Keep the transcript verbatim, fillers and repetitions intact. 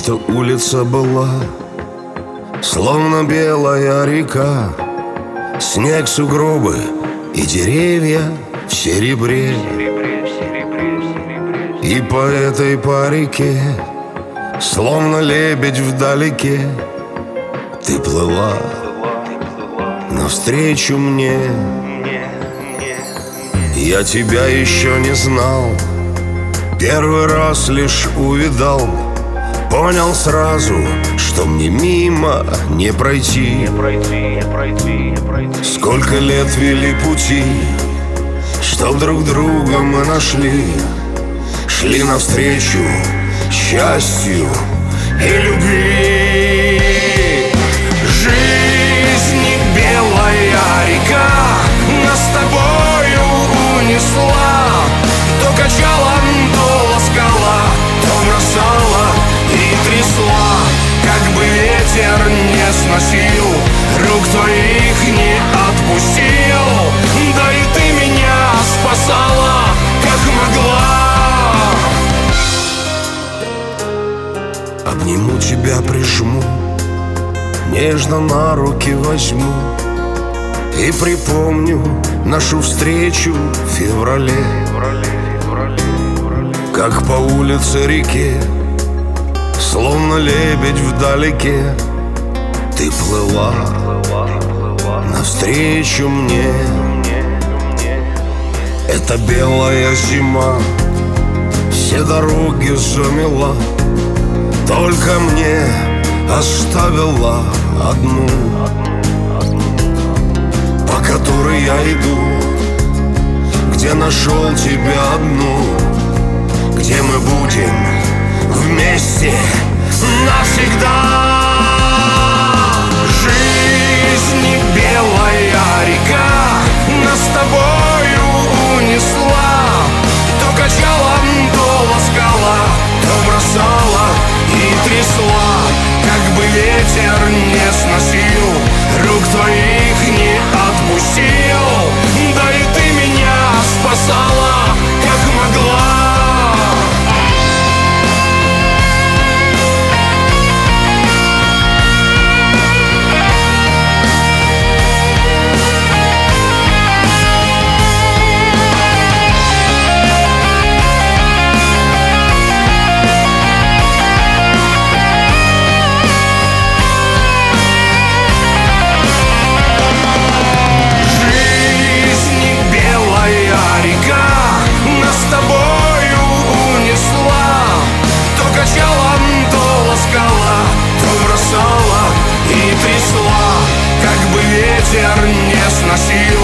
Эта улица была словно белая река, снег, сугробы и деревья в серебре. И по этой по реке, словно лебедь вдалеке, ты плыла навстречу мне. Я тебя еще не знал, первый раз лишь увидал, понял сразу, что мне мимо не пройти. Не пройти, не пройти, не пройти. Сколько лет вели пути, чтоб друг друга мы нашли, шли навстречу счастью и любви. Жизнь белая река нас с тобою унесла, то качала, то ласкала, то бросала и трясла. Как бы ветер не сносил, рук твоих не отпустил, да и ты меня спасала, как могла. Обниму тебя, прижму, нежно на руки возьму и припомню нашу встречу в феврале. Как по улице реке, словно лебедь вдалеке, ты плыла навстречу мне. Эта белая зима все дороги замела, только мне оставила одну, по которой я иду, где нашел тебя одну, где мы будем вместе навсегда. Жизнь белая река нас с тобою унесла, то качала, то ласкала, то бросала и трясла. Как бы ветер не сносил, рук твоих не отпустил, да и ты меня спасала, как могла. И трясла, как бы ветер не сносил,